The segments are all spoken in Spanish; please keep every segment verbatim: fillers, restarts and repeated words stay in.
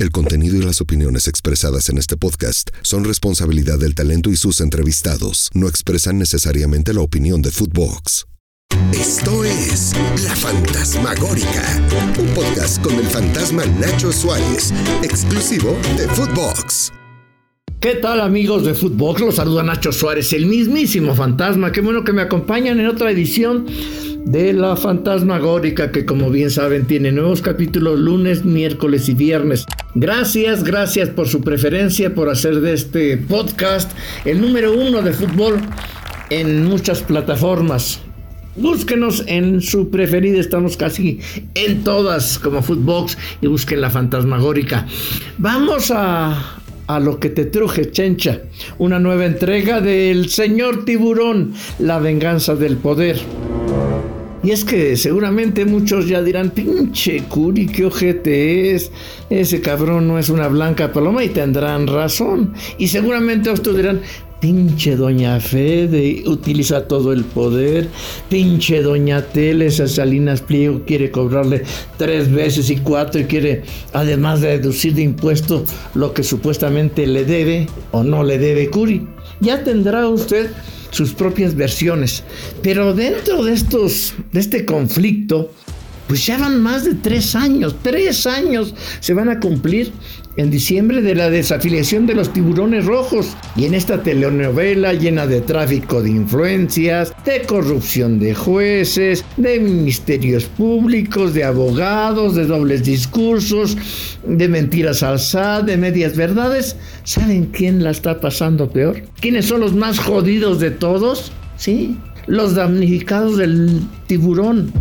El contenido y las opiniones expresadas en este podcast son responsabilidad del talento y sus entrevistados. No expresan necesariamente la opinión de Footbox. Esto es La Fantasmagórica, un podcast con el fantasma Nacho Suárez, exclusivo de Footbox. ¿Qué tal, amigos de Footbox? Los saluda Nacho Suárez, el mismísimo fantasma. Qué bueno que me acompañan en otra edición de La Fantasmagórica, que como bien saben tiene nuevos capítulos lunes, miércoles y viernes. Gracias, gracias por su preferencia, por hacer de este podcast el número uno de fútbol en muchas plataformas. Búsquenos en su preferida, estamos casi en todas como Footbox, y busquen La Fantasmagórica. Vamos a... a lo que te truje, chencha. Una nueva entrega del Señor Tiburón, La Venganza del Poder. Y es que seguramente muchos ya dirán, pinche Curi, qué ojete es, ese cabrón no es una blanca paloma, y tendrán razón. Y seguramente otros dirán, pinche Doña Fede utiliza todo el poder, pinche Doña Tele, esa Salinas Pliego quiere cobrarle tres veces y cuatro y quiere, además de deducir de impuestos, lo que supuestamente le debe o no le debe Curi. Ya tendrá usted sus propias versiones, pero dentro de estos, de este conflicto, pues ya van más de tres años, tres años se van a cumplir en diciembre de la desafiliación de los Tiburones Rojos, y en esta telenovela llena de tráfico de influencias, de corrupción de jueces, de ministerios públicos, de abogados, de dobles discursos, de mentiras al S A T, de medias verdades, ¿saben quién la está pasando peor? ¿Quiénes son los más jodidos de todos? Sí, los damnificados del tiburón.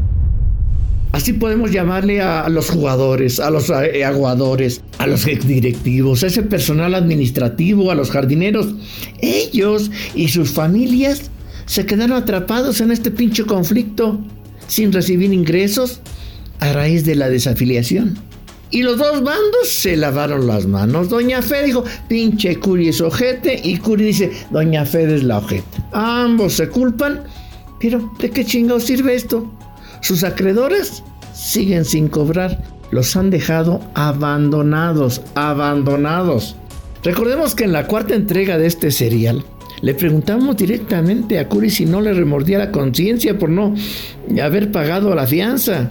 Así podemos llamarle a los jugadores, a los aguadores, a los directivos, a ese personal administrativo, a los jardineros. Ellos y sus familias se quedaron atrapados en este pinche conflicto, sin recibir ingresos a raíz de la desafiliación. Y los dos bandos se lavaron las manos. Doña Fede dijo, pinche Curi es ojete, y Curi dice, Doña Fede es la ojete. Ambos se culpan, pero ¿de qué chingados sirve esto? Sus acreedores siguen sin cobrar, los han dejado abandonados, abandonados. Recordemos que en la cuarta entrega de este serial, le preguntamos directamente a Curi si no le remordía la conciencia por no haber pagado la fianza.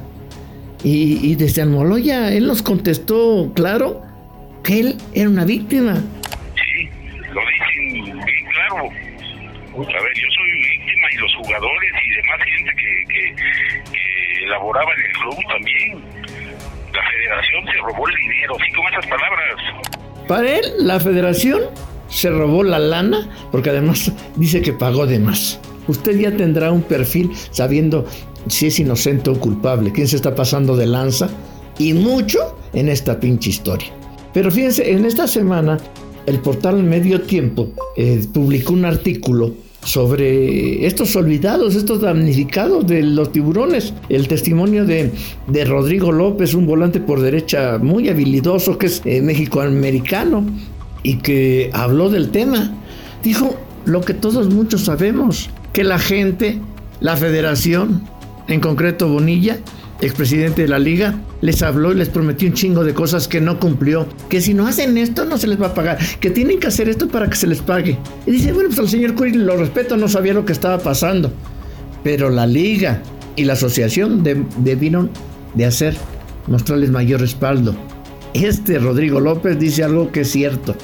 Y, y desde Almoloya, él nos contestó, claro, que él era una víctima. Sí, lo dicen bien claro. A ver, yo soy víctima, y los jugadores y demás gente que, que, que elaboraba en el club también. La federación se robó el dinero, así con esas palabras. Para él, la federación se robó la lana, porque además dice que pagó de más. Usted ya tendrá un perfil sabiendo si es inocente o culpable, quién se está pasando de lanza, y mucho en esta pinche historia. Pero fíjense, en esta semana el portal Medio Tiempo eh, publicó un artículo sobre estos olvidados, estos damnificados de los tiburones. El testimonio de, de Rodrigo López, un volante por derecha muy habilidoso, que es eh, mexicoamericano, y que habló del tema. Dijo lo que todos muchos sabemos, que la gente, la federación, en concreto Bonilla, expresidente de la liga, les habló y les prometió un chingo de cosas que no cumplió, que si no hacen esto no se les va a pagar, que tienen que hacer esto para que se les pague. Y dice, bueno, pues al señor Curi lo respeto, no sabía lo que estaba pasando, pero la liga y la asociación de, debieron de hacer, mostrarles mayor respaldo. Este Rodrigo López dice algo que es cierto.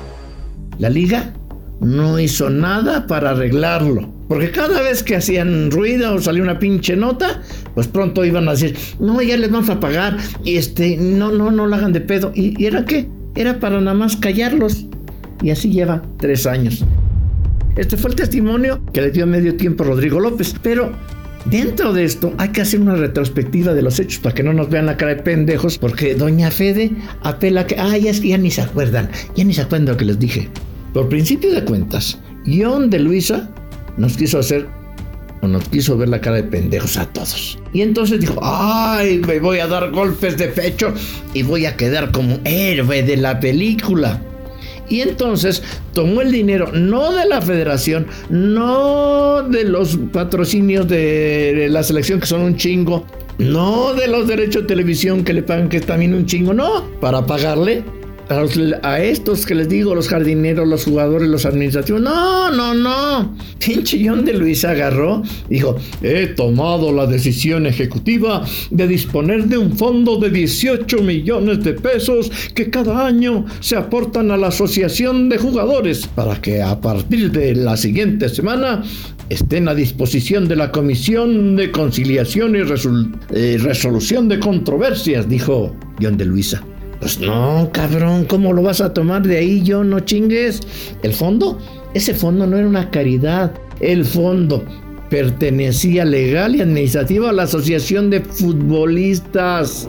La liga no hizo nada para arreglarlo, porque cada vez que hacían ruido o salía una pinche nota, pues pronto iban a decir, no, ya les vamos a pagar, y este, no, no, no lo hagan de pedo. ¿Y, y era qué? Era para nada más callarlos. Y así lleva tres años. Este fue el testimonio que le dio a Medio Tiempo Rodrigo López. Pero dentro de esto hay que hacer una retrospectiva de los hechos para que no nos vean la cara de pendejos, porque Doña Fede apela a que, ah, ya, ya ni se acuerdan, ya ni se acuerdan de lo que les dije. Por principio de cuentas, John de Luisa nos quiso hacer, o nos quiso ver la cara de pendejos a todos. Y entonces dijo, ay, me voy a dar golpes de pecho y voy a quedar como héroe de la película. Y entonces tomó el dinero, no de la federación, no de los patrocinios de la selección, que son un chingo, No de los derechos de televisión que le pagan, que es también un chingo, no. Para pagarle a, los, a estos que les digo, los jardineros, los jugadores, los administrativos. No, no, no. Pinche John de Luisa agarró, dijo, he tomado la decisión ejecutiva de disponer de un fondo de dieciocho millones de pesos que cada año se aportan a la asociación de jugadores para que a partir de la siguiente semana estén a disposición de la Comisión de Conciliación y Resol- eh, Resolución de Controversias, dijo John de Luisa. Pues no, cabrón, ¿cómo lo vas a tomar de ahí, John? No chingues. ¿El fondo? Ese fondo no era una caridad. El fondo pertenecía legal y administrativa a la Asociación de Futbolistas.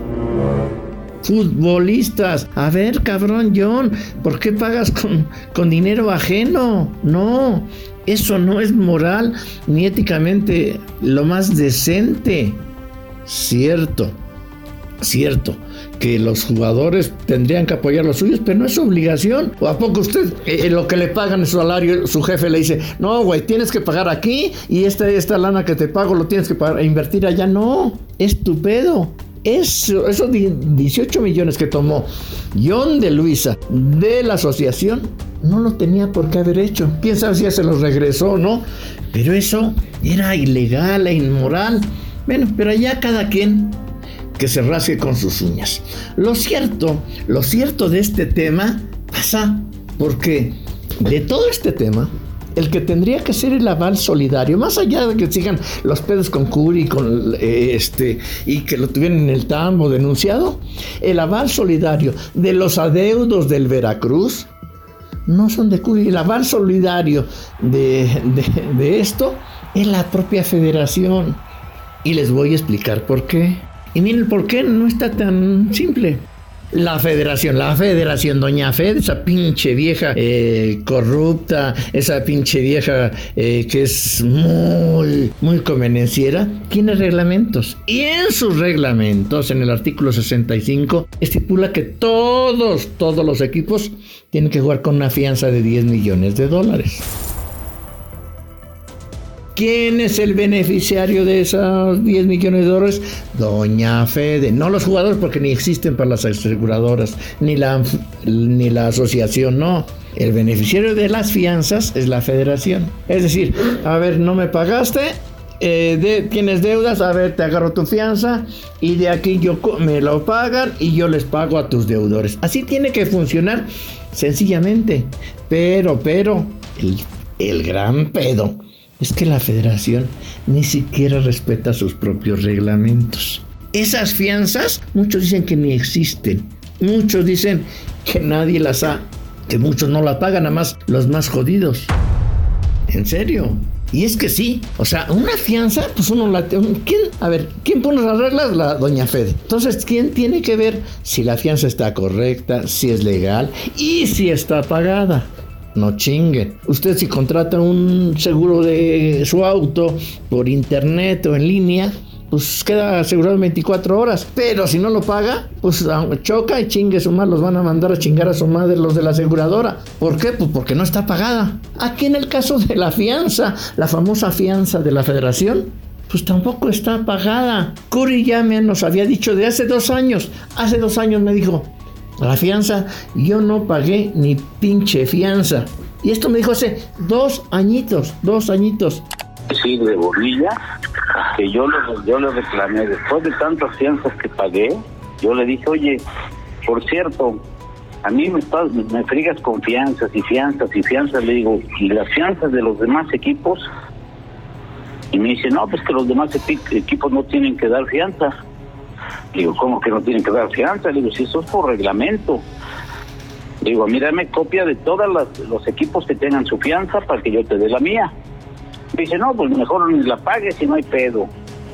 Futbolistas. A ver, cabrón, John, ¿por qué pagas con, con dinero ajeno? No, eso no es moral ni éticamente lo más decente. Cierto, cierto, que los jugadores tendrían que apoyar los suyos, pero no es su obligación. ¿O a poco usted, eh, lo que le pagan el salario, su jefe le dice, no, güey, tienes que pagar aquí y esta, esta lana que te pago lo tienes que pagar, e invertir allá? No, es tu pedo. Eso, esos dieciocho millones que tomó John de Luisa de la asociación, no lo tenía por qué haber hecho. Quién sabe si ya se los regresó o no, pero eso era ilegal e inmoral. Bueno, pero allá cada quien que se rasgue con sus uñas. Lo cierto, lo cierto de este tema pasa porque de todo este tema, el que tendría que ser el aval solidario, más allá de que sigan los pedos con Curi con, eh, este, y que lo tuvieran en el tambo denunciado, el aval solidario de los adeudos del Veracruz no son de Curi. El aval solidario de, de, de esto es la propia federación. Y les voy a explicar por qué. Y miren, por qué no está tan simple. La federación, la federación, doña Fed, esa pinche vieja eh, corrupta, esa pinche vieja eh, que es muy, muy convenenciera, tiene reglamentos. Y en sus reglamentos, en el artículo sesenta y cinco, estipula que todos, todos los equipos tienen que jugar con una fianza de diez millones de dólares. ¿Quién es el beneficiario de esos diez millones de dólares? Doña Fede. No los jugadores, porque ni existen para las aseguradoras, ni la, ni la asociación, no. El beneficiario de las fianzas es la federación. Es decir, a ver, no me pagaste, eh, de, tienes deudas, a ver, te agarro tu fianza y de aquí yo me lo pagan y yo les pago a tus deudores. Así tiene que funcionar sencillamente. Pero, pero, el, el gran pedo es que la federación ni siquiera respeta sus propios reglamentos. Esas fianzas, muchos dicen que ni existen. Muchos dicen que nadie las ha, que muchos no la pagan, nada más los más jodidos. ¿En serio? Y es que sí, o sea, una fianza, pues uno la... ¿Quién? A ver, ¿quién pone las reglas? La doña Fede. Entonces, ¿quién tiene que ver si la fianza está correcta, si es legal y si está pagada? No chinguen. Usted si contrata un seguro de su auto por internet o en línea, pues queda asegurado en veinticuatro horas. Pero si no lo paga, pues choca y chingue su madre. Los van a mandar a chingar a su madre los de la aseguradora. ¿Por qué? Pues porque no está pagada. Aquí en el caso de la fianza, la famosa fianza de la federación, pues tampoco está pagada. Curi ya me nos había dicho de hace dos años. Hace dos años me dijo, la fianza, yo no pagué ni pinche fianza. Y esto me dijo hace dos añitos, dos añitos. Sí, de Borrilla, que yo le, yo le reclamé, después de tantas fianzas que pagué, yo le dije, oye, por cierto, a mí me, estás, me friegas con fianzas y fianzas y fianzas, le digo, ¿y las fianzas de los demás equipos? Y me dice, no, pues que los demás equi- equipos no tienen que dar fianza. Digo, ¿cómo que no tienen que dar fianza? Le digo, si eso es por reglamento. Digo, mírame copia de todos los equipos que tengan su fianza para que yo te dé la mía. Dice, no, pues mejor ni la pagues y no hay pedo.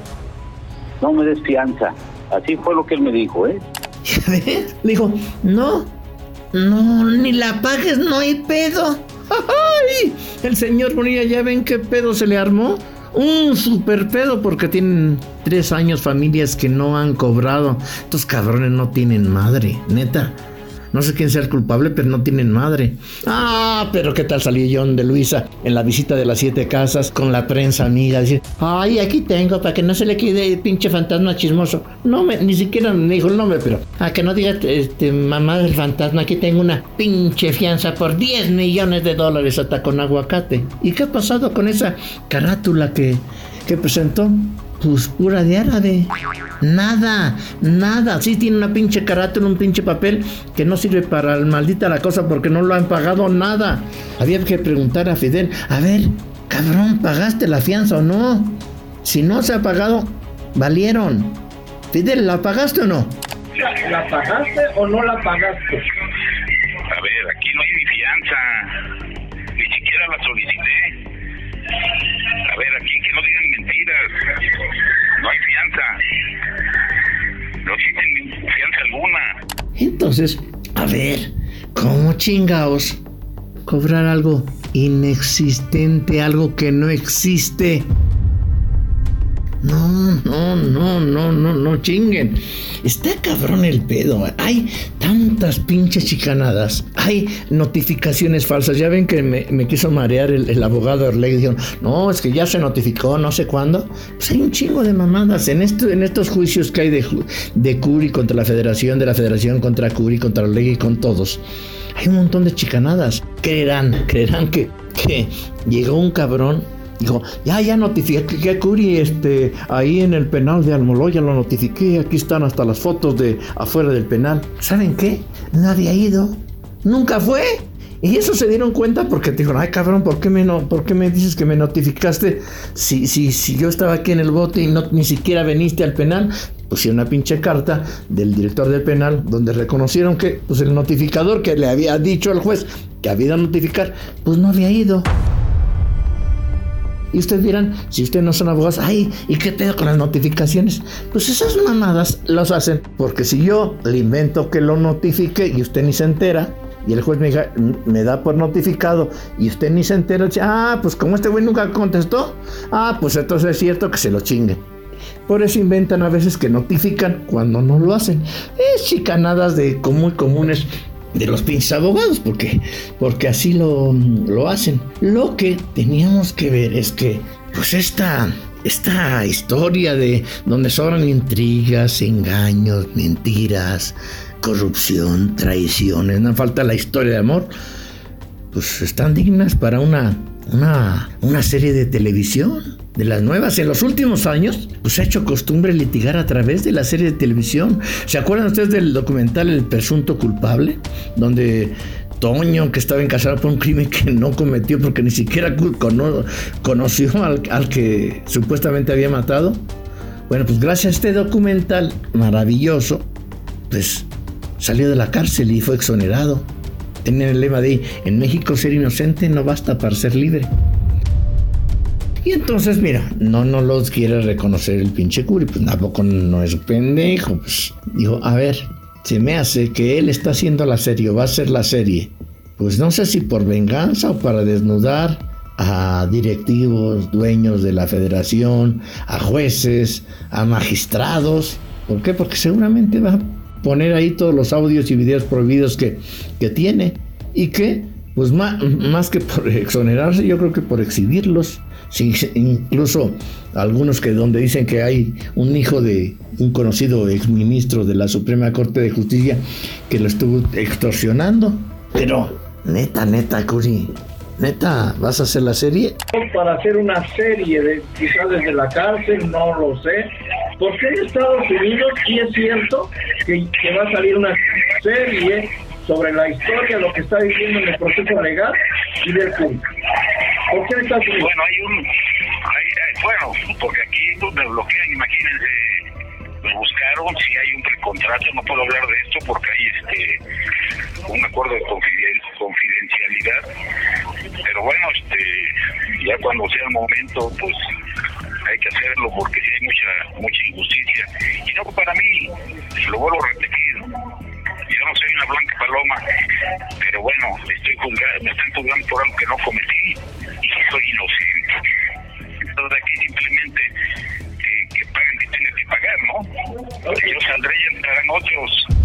No me des fianza. Así fue lo que él me dijo, ¿eh? Le dijo, no, no, ni la pagues, no hay pedo. ¡Ay! El señor Bonilla, ya ven qué pedo se le armó. Un super pedo porque tienen tres años familias que no han cobrado. Estos cabrones no tienen madre, neta. No sé quién sea el culpable, pero no tienen madre. Ah, pero qué tal salió John de Luisa en la visita de las siete casas con la prensa amiga, decir, ay, aquí tengo, para que no se le quede el pinche fantasma chismoso. No, me, ni siquiera me dijo el nombre, pero a que no diga, este, mamá del fantasma, aquí tengo una pinche fianza por diez millones de dólares hasta con aguacate. ¿Y qué ha pasado con esa carátula que, que presentó? Pues pura de árabe. Nada, nada. Sí tiene una pinche carátula, un pinche papel que no sirve para el maldita la cosa porque no lo han pagado nada. Había que preguntar a Fidel, a ver, cabrón, ¿pagaste la fianza o no? Si no se ha pagado, valieron. Fidel, ¿la pagaste o no? ¿La pagaste o no la pagaste? A ver, aquí no hay ni fianza. Ni siquiera la solicité. A ver, aquí que no digan mentiras. No hay fianza. No existe fianza alguna. Entonces, a ver, ¿cómo chingaos cobrar algo inexistente, algo que no existe? No, no, no, no, no, no chinguen. Está cabrón el pedo. Hay tantas pinches chicanadas. Hay notificaciones falsas. Ya ven que me, me quiso marear el, el abogado Orlegui. Dijeron, no, es que ya se notificó, no sé cuándo. Pues hay un chingo de mamadas. En, esto, en estos juicios que hay de, de Curi contra la Federación, de la Federación contra Curi, contra Orlegui, con todos. Hay un montón de chicanadas. Creerán, creerán que, que llegó un cabrón. Dijo, ya, ya notifiqué a Curi, este, ahí en el penal de Almoloya lo notifiqué, aquí están hasta las fotos de afuera del penal. ¿Saben qué? Nadie ha ido, nunca fue. Y eso se dieron cuenta porque te dijeron, ay cabrón, ¿por qué me, no, ¿por qué me dices que me notificaste si, si, si yo estaba aquí en el bote y no, ni siquiera viniste al penal? Pusieron una pinche carta del director del penal donde reconocieron que pues, el notificador que le había dicho al juez que había ido a notificar, pues no había ido. Y ustedes dirán, si ustedes no son abogados, ay, ¿y qué pedo con las notificaciones? Pues esas mamadas las hacen, porque si yo le invento que lo notifique y usted ni se entera, y el juez me, diga, me da por notificado y usted ni se entera, dice, ah, pues como este güey nunca contestó, ah, pues entonces es cierto que se lo chinguen. Por eso inventan a veces que notifican cuando no lo hacen. Es chicanadas de muy comunes de los pinches abogados, porque, porque así lo, lo hacen. Lo que teníamos que ver es que, pues esta, esta historia de donde sobran intrigas, engaños, mentiras, corrupción, traiciones, no falta la historia de amor, pues están dignas para una, una, una serie de televisión. De las nuevas, en los últimos años, pues se ha hecho costumbre litigar a través de la serie de televisión. ¿Se acuerdan ustedes del documental El presunto culpable? Donde Toño, que estaba encarcelado por un crimen que no cometió porque ni siquiera cono- conoció al, al que supuestamente había matado. Bueno, pues gracias a este documental maravilloso, pues salió de la cárcel y fue exonerado. Tienen el lema de, en México ser inocente no basta para ser libre. Y entonces, mira, no no los quiere reconocer el pinche Curi, pues tampoco no es pendejo, pues dijo, a ver, se me hace que él está haciendo la serie, o va a hacer la serie, pues no sé si por venganza o para desnudar a directivos, dueños de la federación, a jueces, a magistrados. ¿Por qué? Porque seguramente va a poner ahí todos los audios y videos prohibidos que, que tiene, y que, pues más, más que por exonerarse, yo creo que por exhibirlos. Sí, incluso algunos que donde dicen que hay un hijo de un conocido exministro de la Suprema Corte de Justicia que lo estuvo extorsionando. Pero neta, neta, Curi, neta, ¿vas a hacer la serie? Para hacer una serie, de quizás desde la cárcel, no lo sé. Porque en Estados Unidos sí es cierto que, que va a salir una serie sobre la historia, lo que está viviendo en el proceso legal y del Curi. ¿Por qué Estados Unidos? Bueno, hay un... Hay, hay, bueno, porque aquí me bloquean, imagínense, me buscaron, si hay un precontrato, no puedo hablar de esto porque hay este un acuerdo de confidencialidad, pero bueno, este ya cuando sea el momento, pues hay que hacerlo porque sí hay mucha mucha injusticia, y no para mí, lo vuelvo a repetir, yo no soy una blanca paloma, pero bueno, estoy juzgado, me están juzgando por algo que no cometí y soy inocente. Entonces aquí simplemente eh, que paguen que tengan que pagar, ¿no? Porque yo saldré y entrarán otros.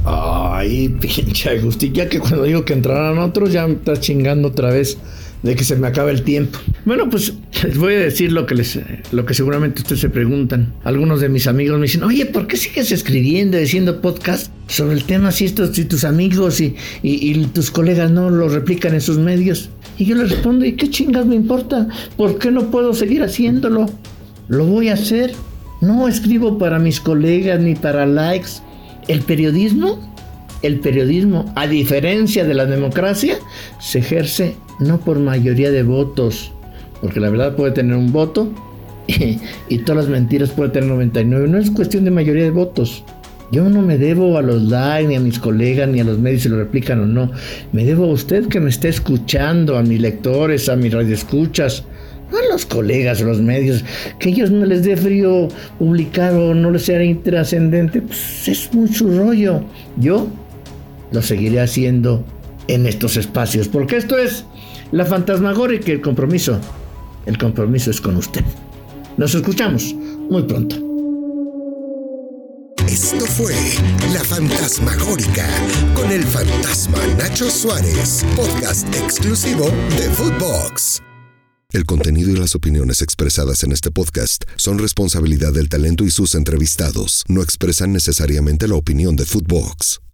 Ay, pinche Agustín, ya que cuando digo que entrarán otros, ya me está chingando otra vez de que se me acaba el tiempo. Bueno, pues les voy a decir lo que les, lo que seguramente ustedes se preguntan. Algunos de mis amigos me dicen, oye, ¿por qué sigues escribiendo, diciendo podcast sobre el tema si estos, si tus amigos y, y, y tus colegas no lo replican en sus medios? Y yo les respondo, ¿y qué chingas me importa? ¿Por qué no puedo seguir haciéndolo? Lo voy a hacer. No escribo para mis colegas ni para likes. El periodismo, el periodismo, a diferencia de la democracia, se ejerce no por mayoría de votos, porque la verdad puede tener un voto y, y todas las mentiras puede tener noventa y nueve. No es cuestión de mayoría de votos. Yo no me debo a los likes, ni a mis colegas, ni a los medios si lo replican o no. Me debo a usted que me esté escuchando, a mis lectores, a mis radioescuchas, no a los colegas, a los medios, que ellos no les dé frío publicar o no les sea intrascendente, pues es muy su rollo. Yo lo seguiré haciendo en estos espacios, porque esto es La Fantasmagórica, el compromiso, el compromiso es con usted. Nos escuchamos muy pronto. Esto fue La Fantasmagórica con el fantasma Nacho Suárez, podcast exclusivo de Footbox. El contenido y las opiniones expresadas en este podcast son responsabilidad del talento y sus entrevistados. No expresan necesariamente la opinión de Footbox.